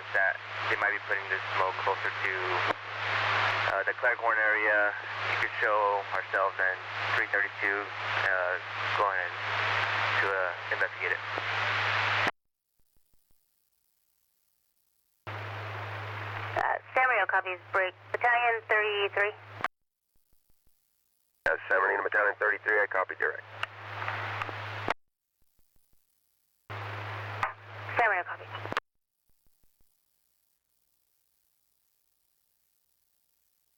that they might be putting this smoke closer to the Cleghorn area. You could show ourselves and 332 go ahead to investigate it. Samuel copies break. Battalion 33. San Bernardino Battalion 33, I copy direct.